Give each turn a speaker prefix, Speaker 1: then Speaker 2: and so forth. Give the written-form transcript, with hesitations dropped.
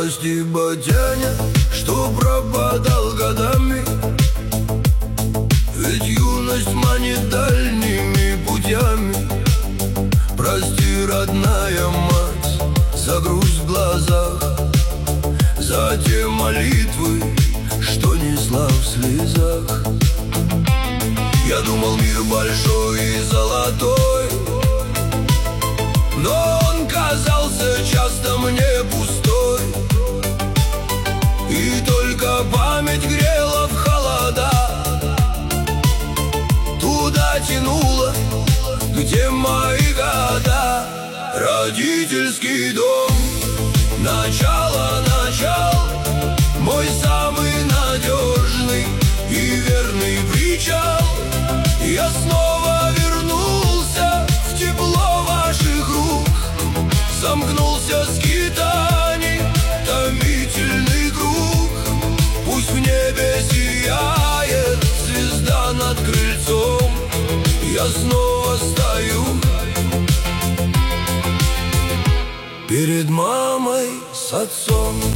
Speaker 1: Прости, батяня, что пропадал годами, ведь юность манит дальними путями. Прости, родная мать, за грусть в глазах, за те молитвы, что несла в слезах. Я думал, мир большой и золотой, но он казался часто мне пустой. И только память грела в холода, туда тянула, где мои года. Родительский дом, начало, мой самый надежный и верный причал. Я снова вернулся в тепло ваших рук, сомкнулся скитаний томительный круг. Пусть в небе сияет звезда над крыльцом, я снова стою перед мамой с отцом.